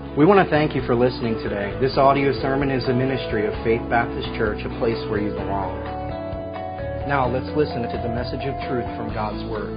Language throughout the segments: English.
We want to thank you for listening today. This audio sermon is a ministry of Faith Baptist Church, a place where you belong. Now let's listen to the message of truth from God's Word.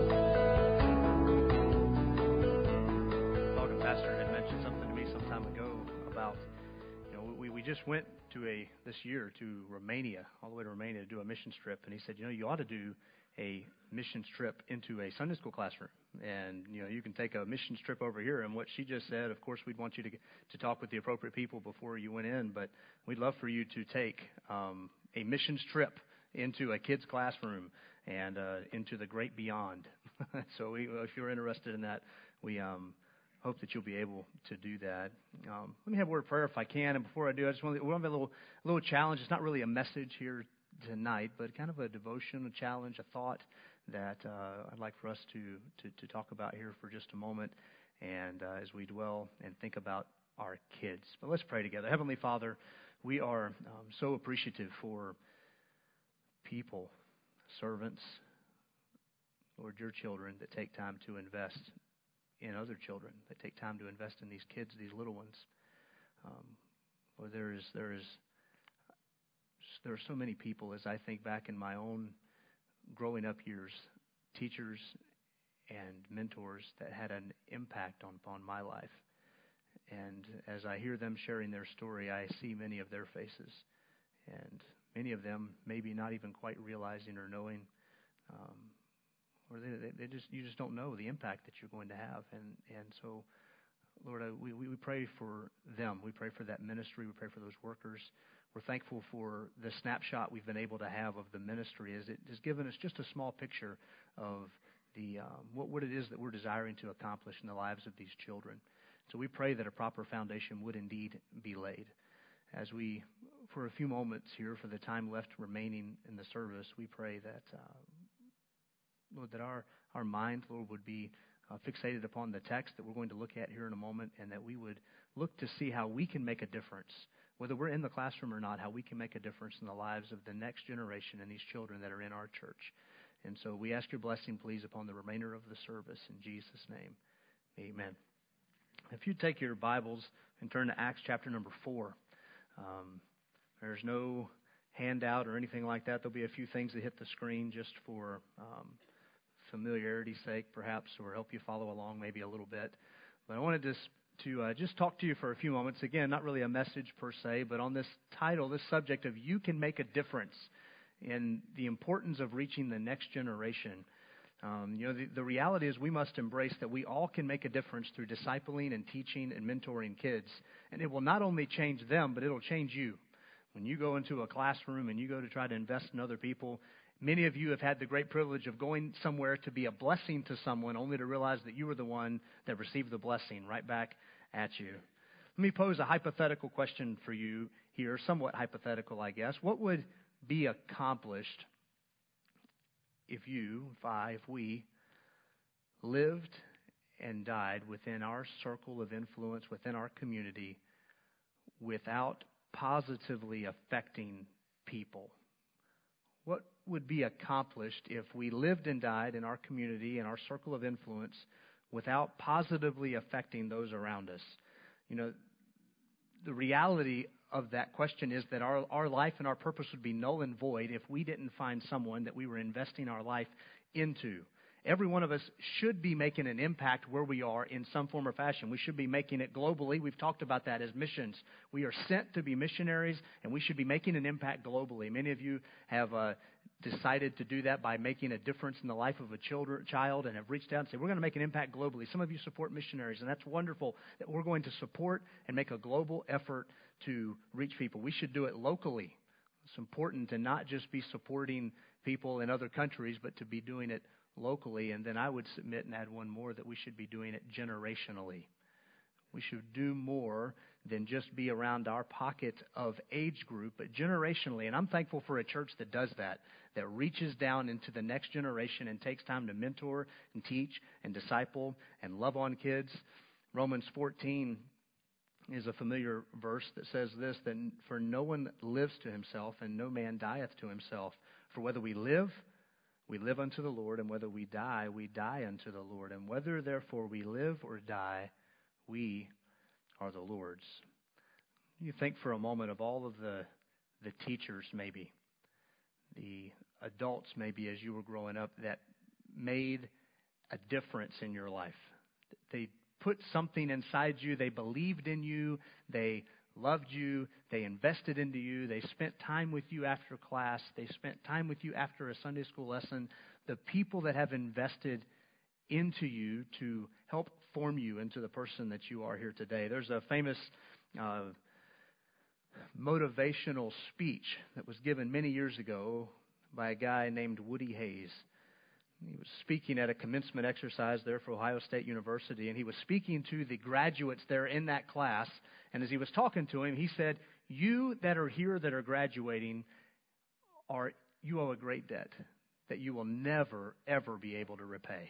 Logan Pastor had mentioned something to me some time ago about, we just went this year to Romania, all the way to Romania to do a missions trip, and he said, you ought to do a missions trip into a Sunday school classroom. And, you can take a missions trip over here. And what she just said, of course, we'd want you to talk with the appropriate people before you went in. But we'd love for you to take a missions trip into a kid's classroom and into the great beyond. So if you're interested in that, we hope that you'll be able to do that. Let me have a word of prayer if I can. And before I do, we want to have a little challenge. It's not really a message here tonight, but kind of a devotion, a challenge, a thought that I'd like for us to talk about here for just a moment, and as we dwell and think about our kids. But let's pray together. Heavenly Father, we are so appreciative for people, servants, Lord, your children that take time to invest in other children, that take time to invest in these kids, these little ones. Lord, there are so many people, as I think back in my own growing up years, teachers and mentors that had an impact upon my life. And as I hear them sharing their story, I see many of their faces. And many of them maybe not even quite realizing or knowing, or you just don't know the impact that you're going to have. And so, Lord, we pray for them. We pray for that ministry. We pray for those workers. We're thankful for the snapshot we've been able to have of the ministry, as it has given us just a small picture of the what it is that we're desiring to accomplish in the lives of these children. So we pray that a proper foundation would indeed be laid. As we, for a few moments here, for the time left remaining in the service, we pray that, Lord, that our mind, Lord, would be fixated upon the text that we're going to look at here in a moment, and that we would look to see how we can make a difference, whether we're in the classroom or not, how we can make a difference in the lives of the next generation and these children that are in our church. And so we ask your blessing, please, upon the remainder of the service. In Jesus' name, amen. If you take your Bibles and turn to Acts chapter number 4, there's no handout or anything like that. There'll be a few things that hit the screen just for familiarity's sake, perhaps, or help you follow along maybe a little bit. But I wanted to just talk to you for a few moments. Again, not really a message per se, but on this title, this subject of you can make a difference in the importance of reaching the next generation. The reality is we must embrace that we all can make a difference through discipling and teaching and mentoring kids. And it will not only change them, but it'll change you. When you go into a classroom and you go to try to invest in other people, many of you have had the great privilege of going somewhere to be a blessing to someone, only to realize that you were the one that received the blessing right back at you. Let me pose a hypothetical question for you here, somewhat hypothetical, I guess. What would be accomplished if we lived and died within our circle of influence, within our community, without positively affecting people? What would be accomplished if we lived and died in our community, in our circle of influence, without positively affecting those around us? The reality of that question is that our life and our purpose would be null and void if we didn't find someone that we were investing our life into. Every one of us should be making an impact where we are in some form or fashion. We should be making it globally. We've talked about that as missions. We are sent to be missionaries, and we should be making an impact globally. Many of you have decided to do that by making a difference in the life of a child and have reached out and said, we're going to make an impact globally. Some of you support missionaries, and that's wonderful that we're going to support and make a global effort to reach people. We should do it locally. It's important to not just be supporting people in other countries, but to be doing it locally. And then I would submit and add one more, that we should be doing it generationally. We should do more than just be around our pocket of age group, but generationally. And I'm thankful for a church that does that reaches down into the next generation and takes time to mentor and teach and disciple and love on kids. Romans 14 is a familiar verse that says this, that for no one lives to himself, and no man dieth to himself. For whether we live unto the Lord, and whether we die unto the Lord. And whether therefore we live or die, we are the Lord's. You think for a moment of all of the teachers, maybe, the adults, maybe, as you were growing up, that made a difference in your life. They put something inside you. They believed in you. They loved you. They invested into you. They spent time with you after class. They spent time with you after a Sunday school lesson. The people that have invested into you to help form you into the person that you are here today. There's a famous motivational speech that was given many years ago by a guy named Woody Hayes. He was speaking at a commencement exercise there for Ohio State University, and he was speaking to the graduates there in that class. And as he was talking to him, he said, "You that are here that are graduating, you owe a great debt that you will never, ever be able to repay.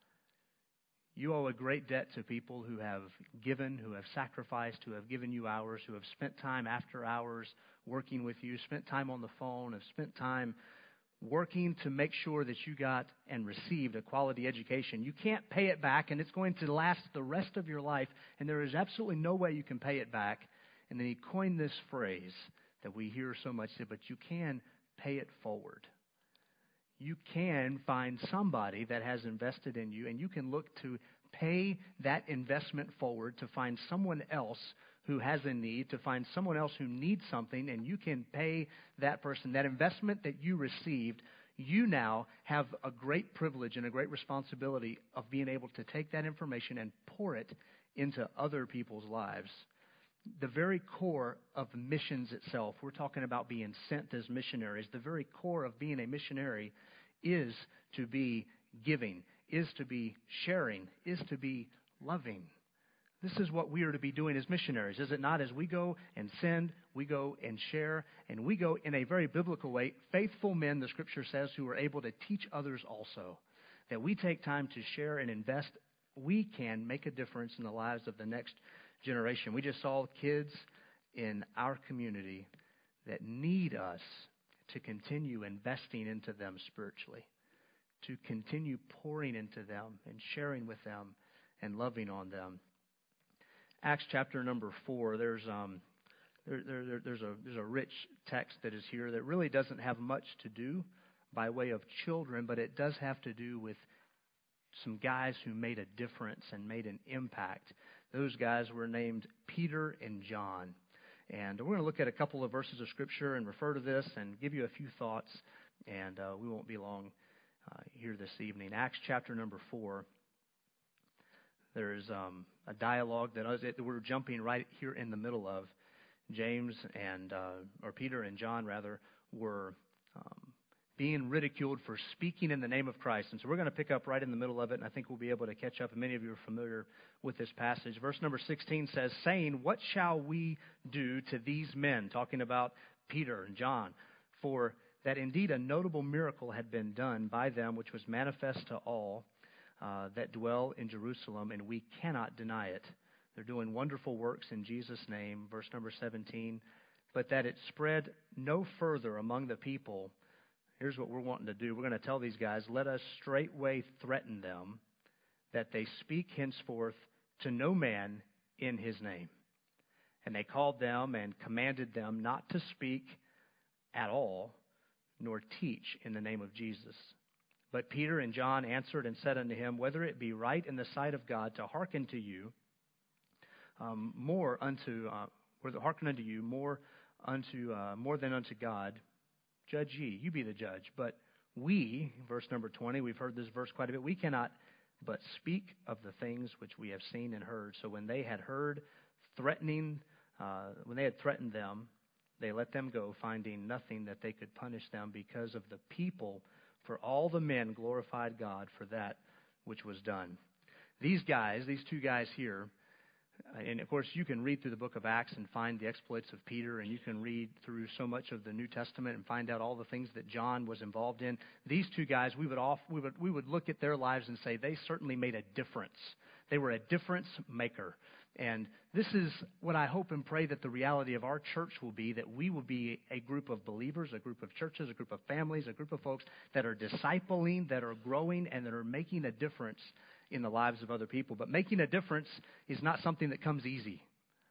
You owe a great debt to people who have given, who have sacrificed, who have given you hours, who have spent time after hours working with you, spent time on the phone, have spent time working to make sure that you got and received a quality education. You can't pay it back, and it's going to last the rest of your life, and there is absolutely no way you can pay it back." And then he coined this phrase that we hear so much, but you can pay it forward. You can find somebody that has invested in you, and you can look to pay that investment forward, to find someone else who has a need, to find someone else who needs something, and you can pay that person. That investment that you received, you now have a great privilege and a great responsibility of being able to take that information and pour it into other people's lives. The very core of missions itself, we're talking about being sent as missionaries. The very core of being a missionary is to be giving, is to be sharing, is to be loving. This is what we are to be doing as missionaries, is it not? As we go and send, we go and share, and we go in a very biblical way. Faithful men, the Scripture says, who are able to teach others also. That we take time to share and invest, we can make a difference in the lives of the next generation. We just saw kids in our community that need us to continue investing into them spiritually, to continue pouring into them and sharing with them and loving on them. Acts chapter number 4, there's a rich text that is here that really doesn't have much to do by way of children, but it does have to do with some guys who made a difference and made an impact. Those guys were named Peter and John. And we're going to look at a couple of verses of Scripture and refer to this and give you a few thoughts, and we won't be long here this evening. Acts chapter number 4. There's a dialogue that we're jumping right here in the middle of. James and, or Peter and John rather, were being ridiculed for speaking in the name of Christ. And so we're going to pick up right in the middle of it, and I think we'll be able to catch up. And many of you are familiar with this passage. Verse number 16 says, saying, "What shall we do to these men?" Talking about Peter and John. "For that indeed a notable miracle had been done by them, which was manifest to all that dwell in Jerusalem, and we cannot deny it." They're doing wonderful works in Jesus' name. Verse number 17, "But that it spread no further among the people." Here's what we're wanting to do. We're going to tell these guys, "Let us straightway threaten them, that they speak henceforth to no man in his name." And they called them and commanded them not to speak at all, nor teach in the name of Jesus. But Peter and John answered and said unto him, "Whether it be right in the sight of God to hearken to you, more than unto God, judge ye, you be the judge. But we," verse number 20, we've heard this verse quite a bit, "we cannot but speak of the things which we have seen and heard." So when they had threatened them, they let them go, finding nothing that they could punish them because of the people. For all the men glorified God for that which was done. These two guys here, and of course you can read through the book of Acts and find the exploits of Peter, and you can read through so much of the New Testament and find out all the things that John was involved in. These two guys, we would look at their lives and say they certainly made a difference. They were a difference maker. And this is what I hope and pray that the reality of our church will be, that we will be a group of believers, a group of churches, a group of families, a group of folks that are discipling, that are growing, and that are making a difference in the lives of other people. But making a difference is not something that comes easy.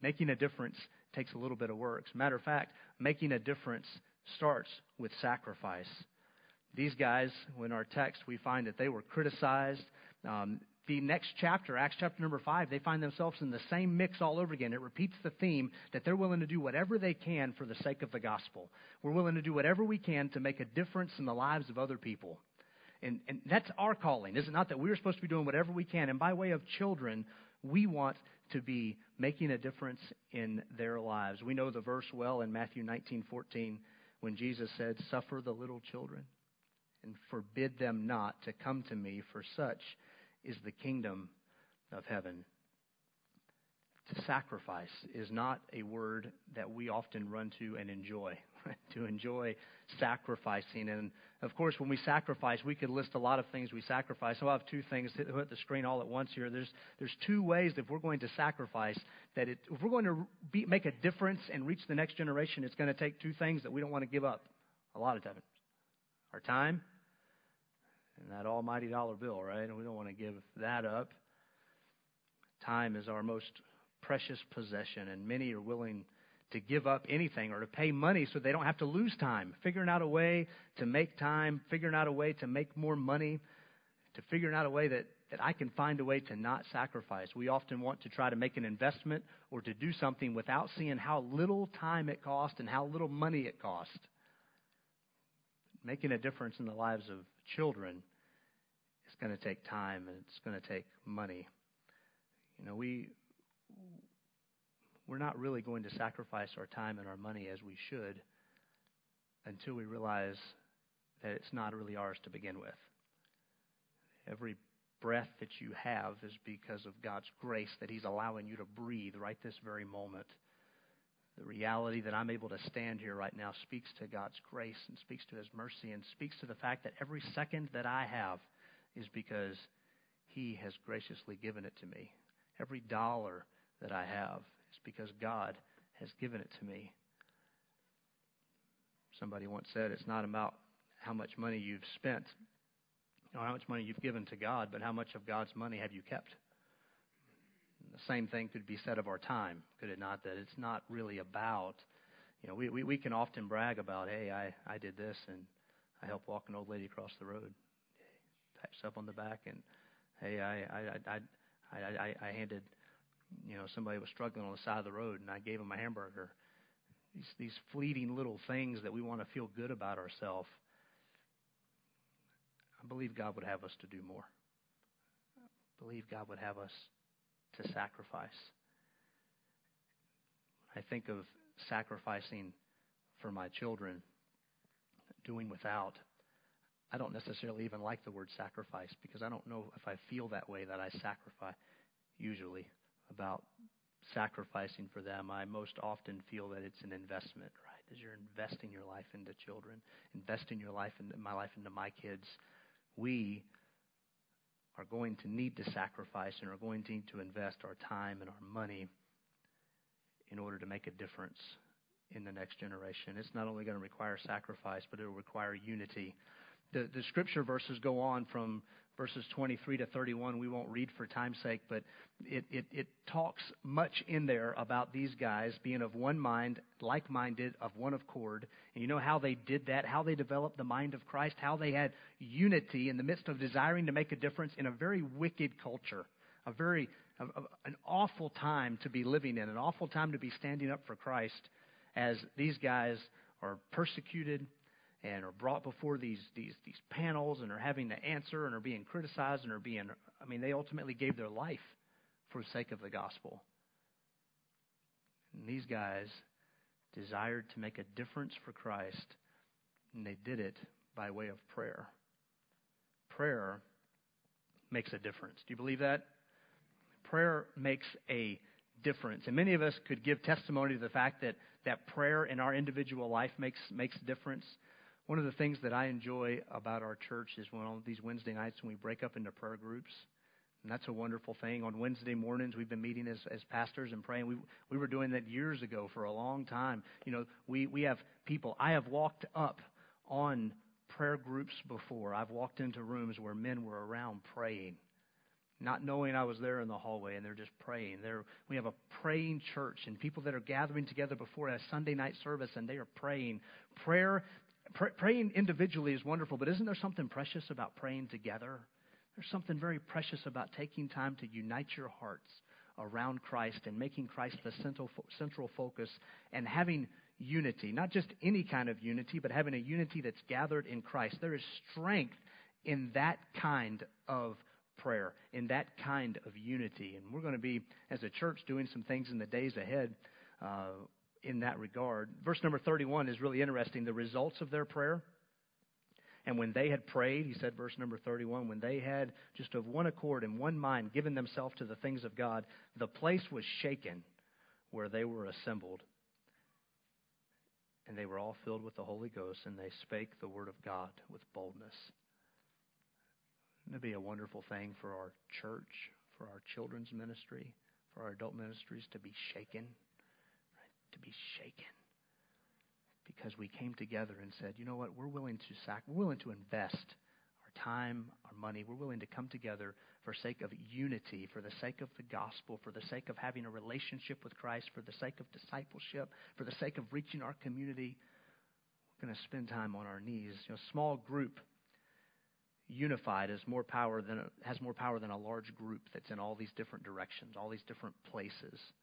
Making a difference takes a little bit of work. As a matter of fact, making a difference starts with sacrifice. These guys, in our text, we find that they were criticized. The next chapter, Acts chapter number 5, they find themselves in the same mix all over again. It repeats the theme that they're willing to do whatever they can for the sake of the gospel. We're willing to do whatever we can to make a difference in the lives of other people. And that's our calling, is it not? That we're supposed to be doing whatever we can. And by way of children, we want to be making a difference in their lives. We know the verse well in Matthew 19:14 when Jesus said, "Suffer the little children and forbid them not to come to me, for such is the kingdom of heaven." To sacrifice is not a word that we often run to and enjoy, to enjoy sacrificing. And, of course, when we sacrifice, we could list a lot of things we sacrifice. So I'll have two things hit the screen all at once here. There's two ways that if we're going to sacrifice, if we're going to make a difference and reach the next generation, it's going to take two things that we don't want to give up a lot of times. Our time and that almighty dollar bill, right? And we don't want to give that up. Time is our most precious possession, and many are willing to give up anything or to pay money so they don't have to lose time. Figuring out a way to make time, figuring out a way to make more money, to figuring out a way that I can find a way to not sacrifice. We often want to try to make an investment or to do something without seeing how little time it costs and how little money it costs. Making a difference in the lives of children is going to take time and it's going to take money. You know, we're not really going to sacrifice our time and our money as we should until we realize that it's not really ours to begin with. Every breath that you have is because of God's grace that He's allowing you to breathe right this very moment. The reality that I'm able to stand here right now speaks to God's grace and speaks to His mercy and speaks to the fact that every second that I have is because He has graciously given it to me. Every dollar that I have is because God has given it to me. Somebody once said it's not about how much money you've spent or how much money you've given to God, but how much of God's money have you kept? The same thing could be said of our time, could it not? That it's not really about, we can often brag about, hey, I did this and I helped walk an old lady across the road. Taps up on the back and, hey, I handed, somebody was struggling on the side of the road and I gave him a hamburger. These fleeting little things that we want to feel good about ourselves. I believe God would have us to do more. I believe God would have us to sacrifice. I think of sacrificing for my children, doing without. I don't necessarily even like the word sacrifice because I don't know if I feel that way that I sacrifice usually about sacrificing for them. I most often feel that it's an investment, right? As you're investing your life into children, investing your life into my life into my kids, we are going to need to sacrifice and are going to need to invest our time and our money in order to make a difference in the next generation. It's not only going to require sacrifice, but it will require unity. The scripture verses go on from verses 23 to 31. We won't read for time's sake, but it talks much in there about these guys being of one mind, like-minded, of one accord. And you know how they did that, how they developed the mind of Christ, how they had unity in the midst of desiring to make a difference in a very wicked culture, an awful time to be living in, an awful time to be standing up for Christ as these guys are persecuted and are brought before these panels and are having to answer and are being criticized and they ultimately gave their life for the sake of the gospel. And these guys desired to make a difference for Christ, and they did it by way of prayer. Prayer makes a difference. Do you believe that? Prayer makes a difference. And many of us could give testimony to the fact that prayer in our individual life makes a difference. One of the things that I enjoy about our church is on these Wednesday nights when we break up into prayer groups. And that's a wonderful thing. On Wednesday mornings, we've been meeting as pastors and praying. We were doing that years ago for a long time. We have people. I have walked up on prayer groups before. I've walked into rooms where men were around praying. not knowing I was there in the hallway, and they're just praying. We have a praying church, and people that are gathering together before a Sunday night service, and they are praying. Praying individually is wonderful, but isn't there something precious about praying together? There's something very precious about taking time to unite your hearts around Christ and making Christ the central focus and having unity. Not just any kind of unity, but having a unity that's gathered in Christ. There is strength in that kind of prayer, in that kind of unity. And we're going to be, as a church, doing some things in the days ahead in that regard. Verse number 31 is really interesting. The results of their prayer. And when they had prayed, he said, verse number 31, when they had just of one accord and one mind given themselves to the things of God, the place was shaken where they were assembled. And they were all filled with the Holy Ghost, and they spake the word of God with boldness. It would be a wonderful thing for our church, for our children's ministry, for our adult ministries to be shaken, right? To be shaken. Because we came together and said, you know what, we're willing to invest our time, our money. We're willing to come together for sake of unity, for the sake of the gospel, for the sake of having a relationship with Christ, for the sake of discipleship, for the sake of reaching our community. We're going to spend time on our knees. Small group unified has more power than a large group that's in all these different directions, all these different places.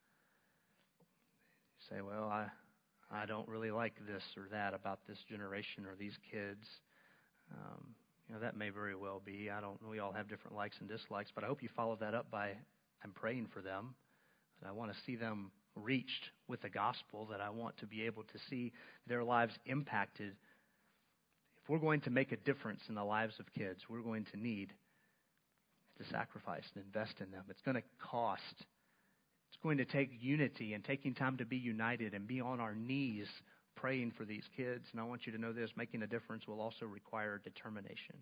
You say, well, I don't really like this or that about this generation or these kids. That may very well be. We all have different likes and dislikes, but I hope you follow that up by, I'm praying for them. And I want to see them reached with the gospel, that I want to be able to see their lives impacted. If we're going to make a difference in the lives of kids, we're going to need to sacrifice and invest in them. It's going to cost. It's going to take unity and taking time to be united and be on our knees praying for these kids. And I want you to know this, making a difference will also require determination.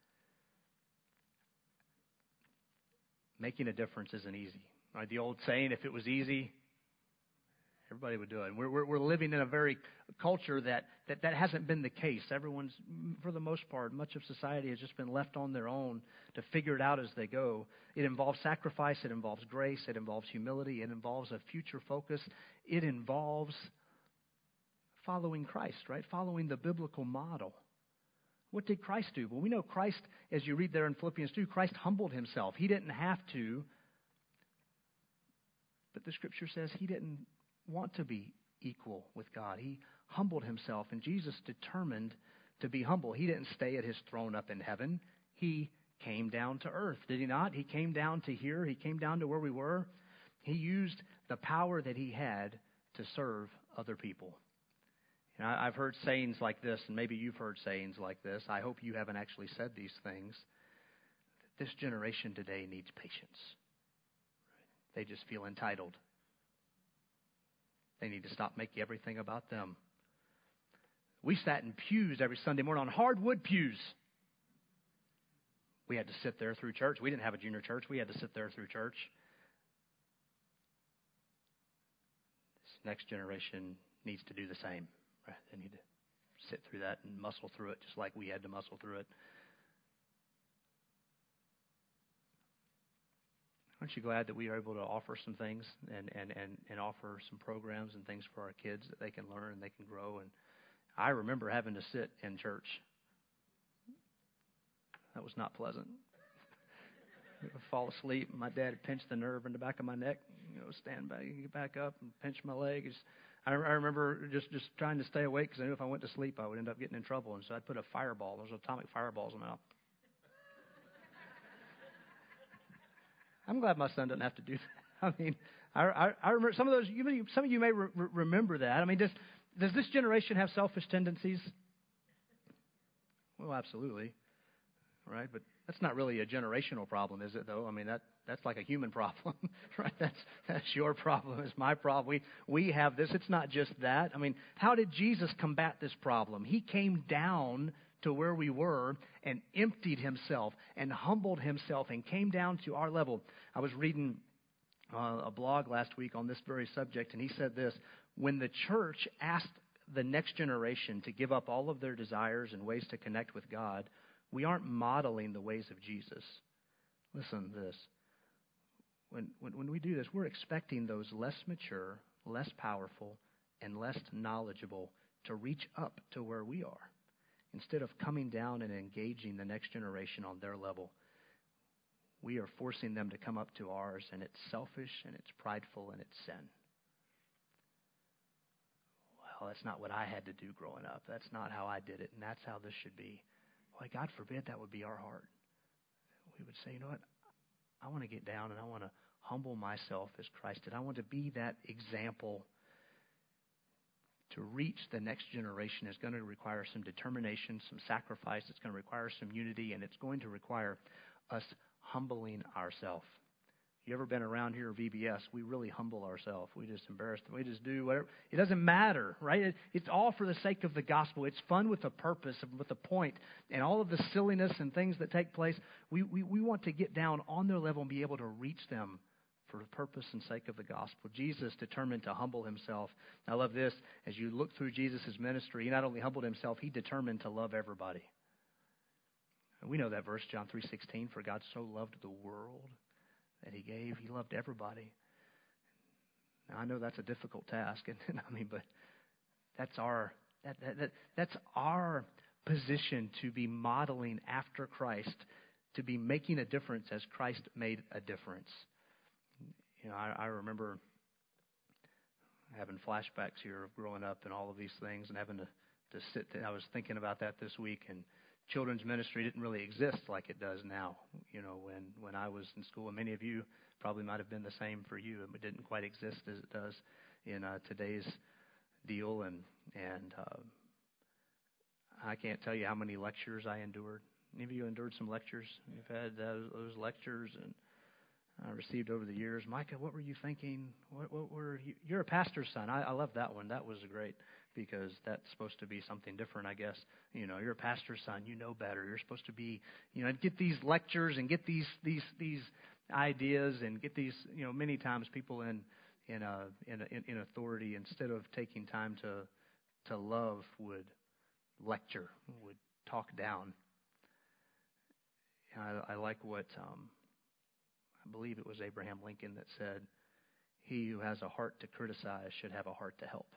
Making a difference isn't easy. Right? The old saying, if it was easy, everybody would do it. And we're living in a very culture that hasn't been the case. Everyone's, for the most part, much of society has just been left on their own to figure it out as they go. It involves sacrifice. It involves grace. It involves humility. It involves a future focus. It involves following Christ, right? Following the biblical model. What did Christ do? Well, we know Christ, as you read there in Philippians 2, Christ humbled himself. He didn't have to, but the Scripture says he didn't want to be equal with God. He humbled himself, and Jesus determined to be humble. He didn't stay at his throne up in heaven. He came down to earth, did he not? He came down to here. He came down to where we were. He used the power that he had to serve other people. And I've heard sayings like this, and maybe you've heard sayings like this. I hope you haven't actually said these things. This generation today needs patience. They just feel entitled. They need to stop making everything about them. We sat in pews every Sunday morning, on hardwood pews. We had to sit there through church. We didn't have a junior church. We had to sit there through church. This next generation needs to do the same. Right? They need to sit through that and muscle through it just like we had to muscle through it. Aren't you glad that we are able to offer some things and offer some programs and things for our kids that they can learn and they can grow? And I remember having to sit in church. That was not pleasant. I would fall asleep. My dad would pinch the nerve in the back of my neck. Stand back, get back up, and pinch my leg. I remember just trying to stay awake because I knew if I went to sleep, I would end up getting in trouble. And so I'd put a fireball. Those atomic fireballs in my mouth. I'm glad my son doesn't have to do that. I mean, I remember some of those. Some of you may remember that. I mean, does this generation have selfish tendencies? Well, absolutely, right? But that's not really a generational problem, is it? Though, I mean, that's like a human problem, right? That's your problem. It's my problem. We have this. It's not just that. I mean, how did Jesus combat this problem? He came down to where we were and emptied himself and humbled himself and came down to our level. I was reading a blog last week on this very subject, and he said this: when the church asked the next generation to give up all of their desires and ways to connect with God, we aren't modeling the ways of Jesus. Listen to this. When we do this, we're expecting those less mature, less powerful, and less knowledgeable to reach up to where we are, instead of coming down and engaging the next generation on their level. We are forcing them to come up to ours, and it's selfish, and it's prideful, and it's sin. Well, that's not what I had to do growing up. That's not how I did it, and that's how this should be. Boy, God forbid that would be our heart. We would say, you know what? I want to get down and I want to humble myself as Christ did. I want to be that example. To reach the next generation is going to require some determination, some sacrifice. It's going to require some unity, and it's going to require us humbling ourselves. You ever been around here at VBS? We really humble ourselves. We just embarrass them. We just do whatever. It doesn't matter, right? It's all for the sake of the gospel. It's fun with a purpose, with a point, and all of the silliness and things that take place. We want to get down on their level and be able to reach them for the purpose and sake of the gospel. Jesus determined to humble himself. I love this. As you look through Jesus' ministry, he not only humbled himself, he determined to love everybody. And we know that verse, John 3:16, for God so loved the world that he gave. He loved everybody. Now, I know that's a difficult task, but that's our position, to be modeling after Christ, to be making a difference as Christ made a difference. You know, I remember having flashbacks here of growing up and all of these things, and having to sit there. I was thinking about that this week, and children's ministry didn't really exist like it does now. You know, when I was in school, and many of you probably might have been the same for you. It didn't quite exist as it does in today's deal, and I can't tell you how many lectures I endured. Any of you endured some lectures? You've had those lectures and received over the years. Micah, what were you thinking? What were you? You're a pastor's son. I love that one. That was great, because that's supposed to be something different, I guess. You know, you're a pastor's son. You know better. You're supposed to be, get these lectures and get these ideas and get these. Many times people in authority, instead of taking time to love, would lecture, would talk down. I like what I believe it was Abraham Lincoln that said, "He who has a heart to criticize should have a heart to help."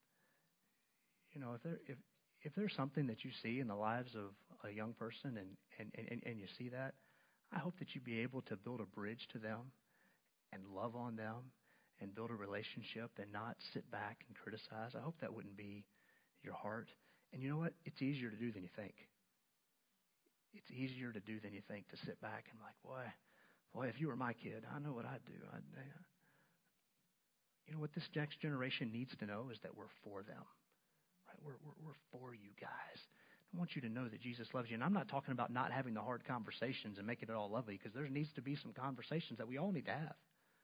If there's something that you see in the lives of a young person and you see that, I hope that you be able to build a bridge to them and love on them and build a relationship and not sit back and criticize. I hope that wouldn't be your heart. And you know what? It's easier to do than you think. It's easier to do than you think, to sit back and boy, if you were my kid, I know what I'd do. What this next generation needs to know is that we're for them. Right? We're for you guys. I want you to know that Jesus loves you. And I'm not talking about not having the hard conversations and making it all lovely, because there needs to be some conversations that we all need to have.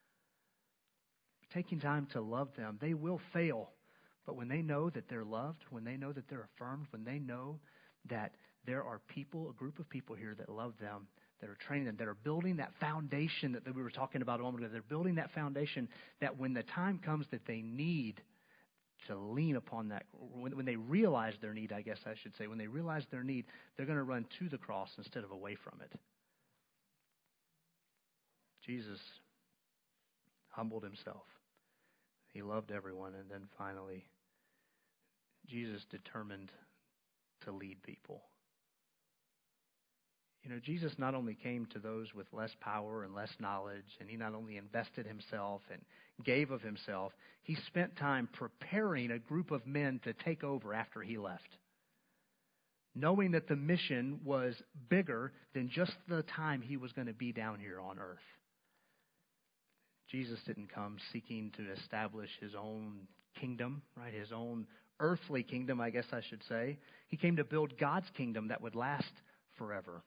Taking time to love them. They will fail. But when they know that they're loved, when they know that they're affirmed, when they know that there are people, a group of people here that love them, that are training them, that are building that foundation that we were talking about a moment ago. They're building that foundation that when the time comes that they need to lean upon that, when they realize their need, I guess I should say, when they realize their need, they're going to run to the cross instead of away from it. Jesus humbled himself. He loved everyone. And then finally, Jesus determined to lead people. Jesus not only came to those with less power and less knowledge, and he not only invested himself and gave of himself, he spent time preparing a group of men to take over after he left, knowing that the mission was bigger than just the time he was going to be down here on earth. Jesus didn't come seeking to establish his own kingdom, right? His own earthly kingdom, I guess I should say. He came to build God's kingdom that would last forever.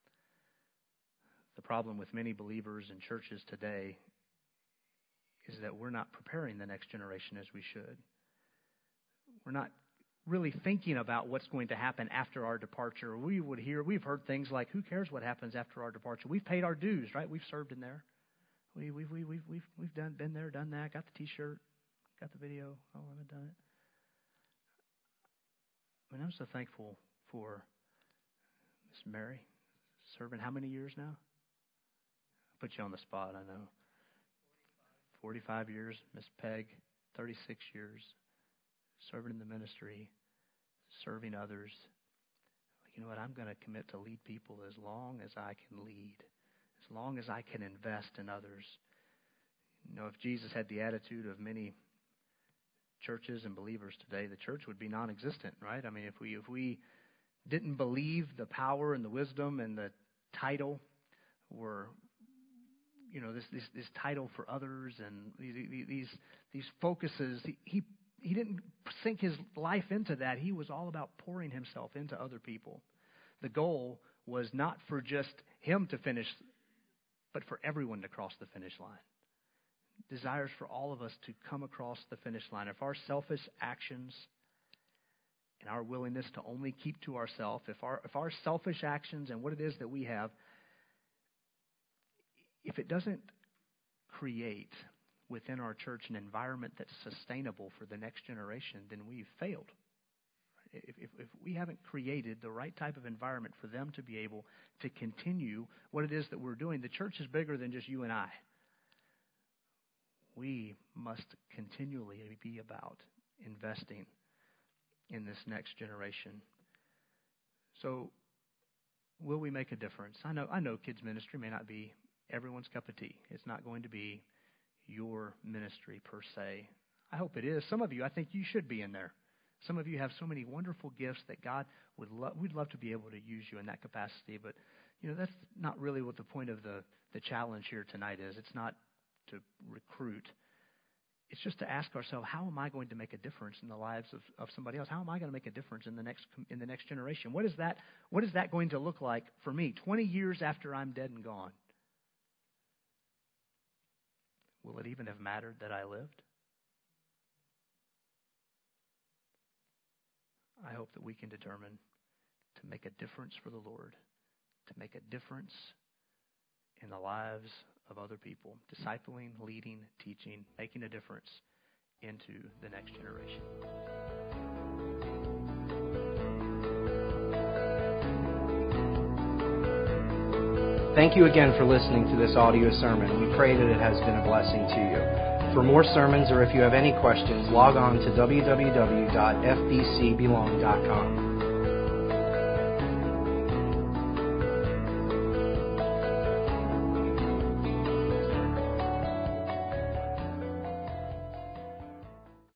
The problem with many believers in churches today is that we're not preparing the next generation as we should. We're not really thinking about what's going to happen after our departure. We've heard things like, "Who cares what happens after our departure? We've paid our dues, right? We've served in there. We've been there, done that. Got the T-shirt, got the video. Oh, I haven't done it." I'm so thankful for Miss Mary serving how many years now? Put you on the spot, I know. 45 years. Miss Peg, 36 years, serving in the ministry, serving others. You know what? I'm going to commit to lead people as long as I can lead, as long as I can invest in others. You know, if Jesus had the attitude of many churches and believers today, the church would be non-existent, right? I mean, if we didn't believe the power and the wisdom and the title were, you know, this title for others and these focuses, he didn't sink his life into that. He was all about pouring himself into other people. The goal was not for just him to finish, but for everyone to cross the finish line. Desires for all of us to come across the finish line. If our selfish actions and our willingness to only keep to ourselves, if our selfish actions and what it is that we have, if it doesn't create within our church an environment that's sustainable for the next generation, then we've failed. If we haven't created the right type of environment for them to be able to continue what it is that we're doing, the church is bigger than just you and I. We must continually be about investing in this next generation. So, will we make a difference? I know kids ministry may not be everyone's cup of tea. It's not going to be your ministry per se. I hope it is. Some of you, I think you should be in there. Some of you have so many wonderful gifts that God we'd love to be able to use you in that capacity. But, you know, that's not really what the point of the challenge here tonight is. It's not to recruit. It's just to ask ourselves, how am I going to make a difference in the lives of somebody else? How am I going to make a difference in the next generation? What is that going to look like for me 20 years after I'm dead and gone? Will it even have mattered that I lived? I hope that we can determine to make a difference for the Lord, to make a difference in the lives of other people, discipling, leading, teaching, making a difference into the next generation. Thank you again for listening to this audio sermon. We pray that it has been a blessing to you. For more sermons or if you have any questions, log on to www.fbcbelong.com.